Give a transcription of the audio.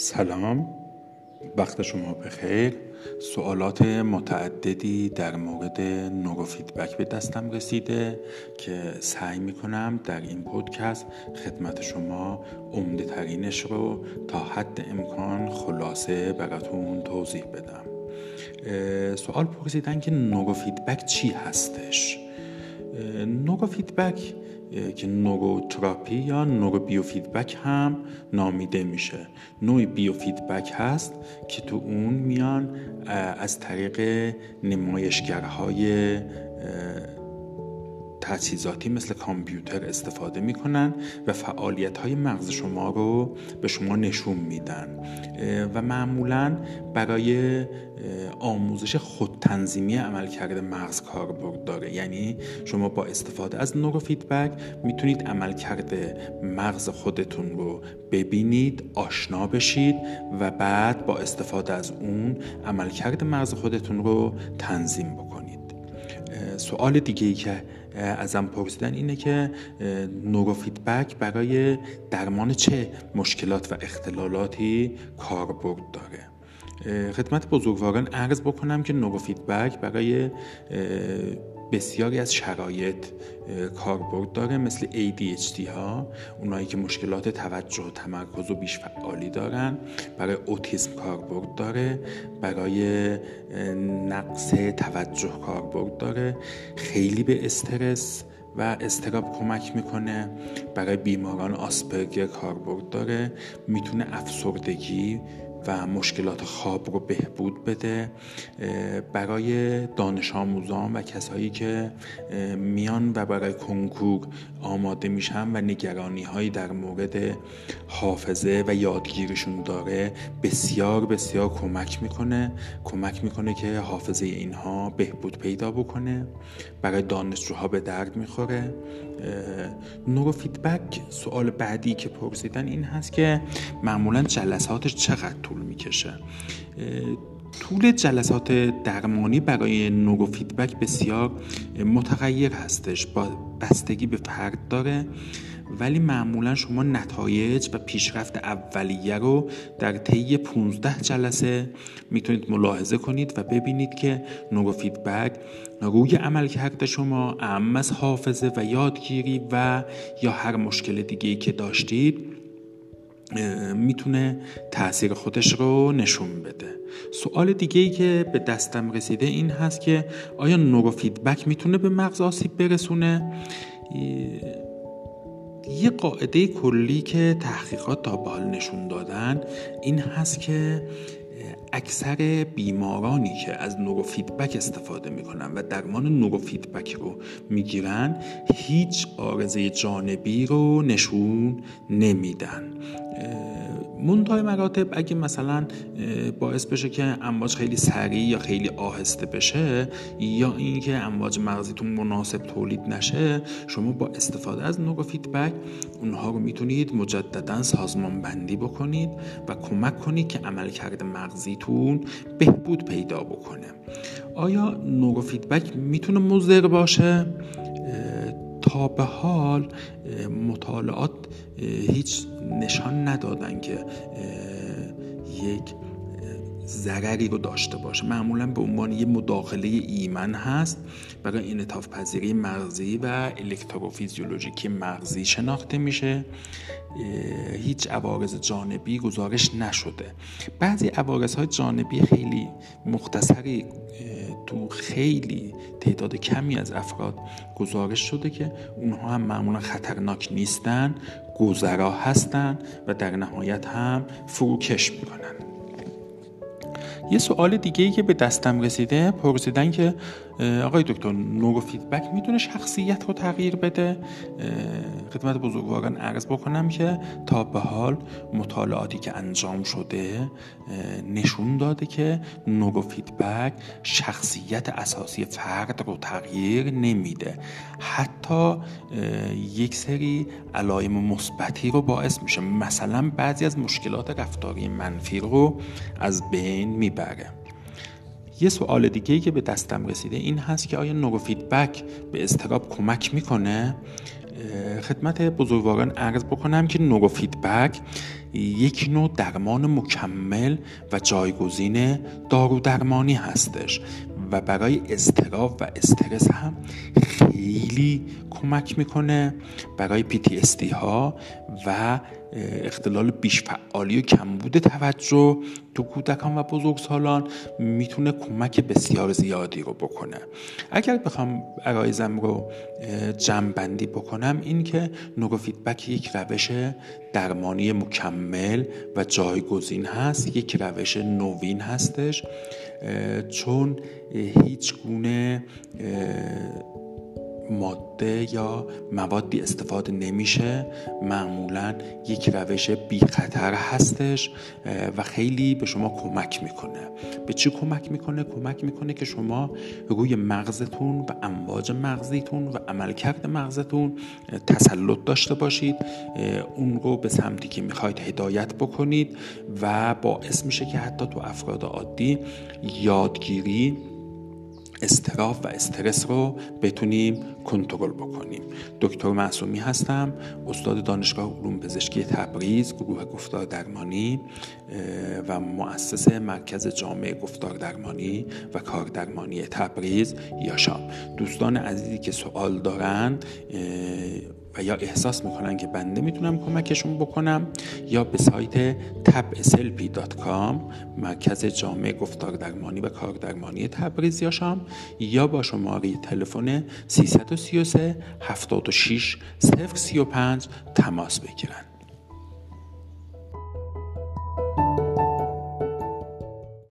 سلام، وقت شما بخیر. سوالات متعددی در مورد نوروفیدبک به دستم رسیده که سعی میکنم در این پودکست خدمت شما عمده ترینش رو تا حد امکان خلاصه براتون توضیح بدم. سوال پرسیدن که نوروفیدبک چی هستش؟ نوروفیدبک که نوروتراپی یا نوروبیوفیدبک هم نامیده میشه، نوعی بیوفیدبک هست که تو اون میان از طریق نمایشگرهای تجهیزاتی مثل کامپیوتر استفاده میکنن و فعالیت‌های مغز شما رو به شما نشون میدن و معمولاً برای آموزش خودتنظیمی عملکرد مغز کاربرد داره. یعنی شما با استفاده از نوروفیدبک میتونید عملکرد مغز خودتون رو ببینید، آشنا بشید و بعد با استفاده از اون عملکرد مغز خودتون رو تنظیم بکنید. سوال دیگه‌ای که ازم پرسیدن اینه که نوروفیدبک برای درمان چه مشکلات و اختلالاتی کاربرد داره. خدمت بزرگواران عرض بکنم که نوروفیدبک برای بسیاری از شرایط کاربرد داره، مثل ADHD ها، اونایی که مشکلات توجه و تمرکز و بیش فعالی دارن. برای اوتیسم کاربرد داره، برای نقص توجه کاربرد داره، خیلی به استرس و اضطراب کمک میکنه. برای بیماران آسپرگر کاربرد داره، میتونه افسردگی و مشکلات خواب رو بهبود بده. برای دانش آموزان و کسایی که میان و برای کنکور آماده میشن و نگرانی هایی در مورد حافظه و یادگیریشون داره، بسیار بسیار کمک میکنه که حافظه اینها بهبود پیدا بکنه. برای دانشجوها به درد میخوره. نوروفیدبک، سوال بعدی که پرسیدن این هست که معمولا جلساتش چقدر طول میکشه؟ طول جلسات درمانی برای نوروفیدبک بسیار متغیر هستش، با بستگی به فرد داره، ولی معمولا شما نتایج و پیشرفت اولیه رو در طی 15 جلسه میتونید ملاحظه کنید و ببینید که نوروفیدبک روی عملکرد شما، اعم از حافظه و یادگیری و یا هر مشکل دیگه‌ای که داشتید، میتونه تأثیر خودش رو نشون بده. سوال دیگه‌ای که به دستم رسیده این هست که آیا نوروفیدبک میتونه به مغز آسیب برسونه؟ یه قاعده کلی که تحقیقات تا به حال نشون دادن این هست که اکثر بیمارانی که از نوروفیدبک استفاده میکنن و درمان نوروفیدبک رو میگیرن هیچ عارضه جانبی رو نشون نمیدن. منتهای مراتب اگه مثلا باعث بشه که امواج خیلی سریع یا خیلی آهسته بشه یا اینکه امواج مغزیتون مناسب تولید نشه، شما با استفاده از نوروفیدبک اونها رو میتونید مجددا سازمان بندی بکنید و کمک کنید که عملکرد مغزیتون بهبود پیدا بکنه. آیا نوروفیدبک میتونه مضر باشه؟ تا به حال مطالعات هیچ نشان ندادن که یک ضرری رو داشته باشه. معمولا به عنوان یه مداخله ایمن هست، برای انعطاف پذیری مغزی و الکتروفیزیولوژیکی مغزی شناخته میشه. هیچ عوارض جانبی گزارش نشده. بعضی عوارضهای جانبی خیلی مختصری تو خیلی تعداد کمی از افراد گزارش شده که اونها هم معمولا خطرناک نیستن، گذرا هستن و در نهایت هم فروکش میکنن. یه سوال دیگه‌ای که به دستم رسیده، پرسیدن که آقای دکتر نوروفیدبک میتونه شخصیت رو تغییر بده؟ خدمت بزرگواران عرض بکنم که تا به حال مطالعاتی که انجام شده نشون داده که نوروفیدبک شخصیت اساسی فرد رو تغییر نمیده، حتی یک سری علائم مثبتی رو باعث میشه، مثلا بعضی از مشکلات رفتاری منفی رو از بین میبره. یه سوال دیگه‌ای که به دستم رسیده این هست که آیا نوروفیدبک به اضطراب کمک میکنه؟ خدمت بزرگواران عرض بکنم که نوروفیدبک یک نوع درمان مکمل و جایگزین دارو درمانی هستش و برای اضطراب و استرس هم خیلی کمک میکنه. برای PTSD ها و اختلال بیش فعالی و کمبود توجه تو کودکان و بزرگسالان میتونه کمک بسیار زیادی رو بکنه. اگر بخوام عرایزم رو جمع بندی بکنم، این که نوروفیدبک یک روش درمانی مکمل و جایگزین هست، یک روش نوین هستش، چون هیچ گونه ماده یا موادی استفاده نمیشه. معمولا یک روش بی خطر هستش و خیلی به شما کمک میکنه. به چی کمک میکنه؟ کمک میکنه که شما روی مغزتون و امواج مغزیتون و عملکرد مغزتون تسلط داشته باشید، اون رو به سمتی که میخواید هدایت بکنید و باعث میشه که حتی تو افراد عادی یادگیری، اضطراب و استرس رو بتونیم کنترل بکنیم. دکتر معصومی هستم، استاد دانشگاه علوم پزشکی تبریز، گروه گفتار درمانی و مؤسس مرکز جامع گفتار درمانی و کار درمانی تبریز یاشام. دوستان عزیزی که سوال دارن و یا احساس میکنن که بنده میتونم کمکشون بکنم، یا به سایت tabslp.com مرکز جامع گفتار درمانی و کار درمانی تبریز یاشام، یا با شماره تلفن 333 76 035 تماس بگیرن.